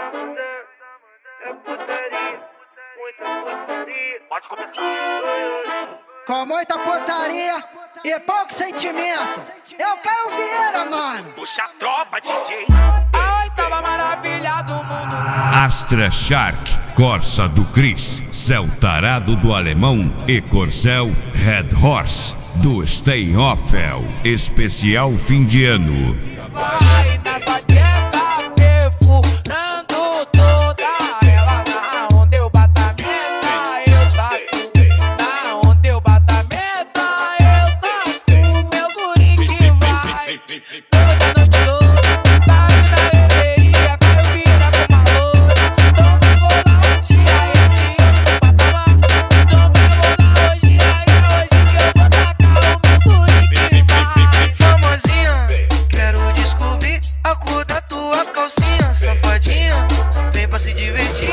É putaria, muita putaria. Pode começar. Com muita putaria e pouco sentimento. Eu Caio Vieira, mano. Puxa a tropa, DJ. A oitava maravilha do mundo. Astra Shark, Corsa do Chris, Céu Tarado do Alemão e Corcel Red Horse do Steinhoffel. Especial fim de ano. Vai nessa dieta, perfurando toda ela. Na onde eu bato a meta, eu taco. Na onde eu bato a meta, eu taco. Meu guri que vai toda noite toda. Vai na beberia, Caio Vieira com valor. Então vai rolar hoje, aí eu tiro no patamar. Então vai rolar hoje, aí é hoje que eu vou tacar o meu guri que vai. Famosinha, quero descobrir a cor da tua calcinha. Safadinha, vem pra se divertir.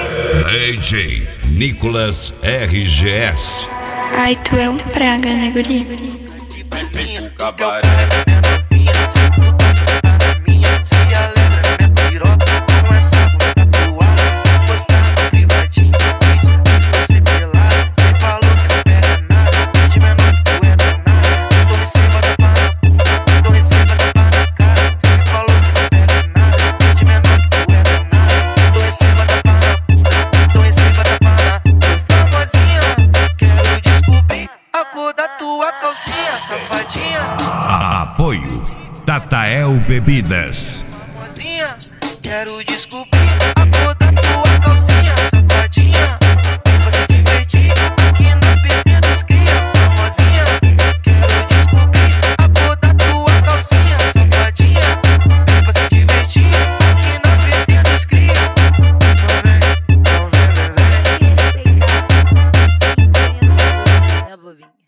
DJ Nicolas RGS. Ai, tu é um praga, né, guri? De papinha, cabaré. Minha novinha, se tu toca, cê tá na minha. Se alegra, minha piroca, com essa bunda tatuada. Postar no privadinho, isso, você pelada. Cê falou que não pega nada, de menor que tu é danada. Então receba tapa na bunda, então receba tapa na cara. Cê me falou que não pega nada, de menor que tu é danada. Então receba tapa na bunda, então receba tapa na bunda. Famosinha, quero descobrir a cor da tua calcinha, safadinha. Apoio Tatael Bebidas. Famosinha, quero descobrir a cor da tua calcinha, safadinha. Vem pra se divertir aqui na PT dos cria. Famosinha, quero descobrir a cor da tua calcinha, safadinha. Vem pra se divertir aqui na PT dos cria. Não vem, não vem, vem, vem. Né, bobinha?